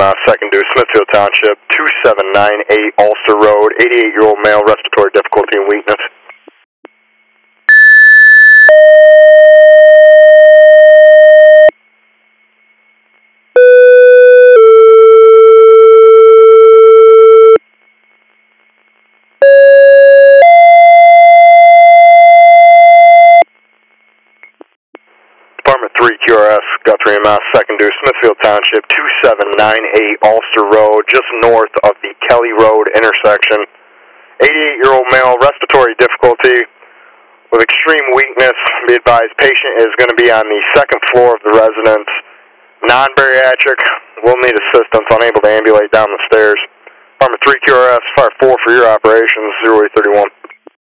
second due, Smithfield Township, 2798 Ulster Road, 88-year-old male, respiratory difficulty and weakness. Department 3 QRS, Guthrie, Mass. Second due, Smithfield Township, 2798 Ulster Road, just north of the Kelly Road intersection. 88-year-old male, respiratory difficulty with extreme weakness. Be advised, patient is going to be on the second floor of the residence. Non-bariatric, will need assistance, unable to ambulate down the stairs. Department 3 QRS, Fire 4 for your operations, 0831.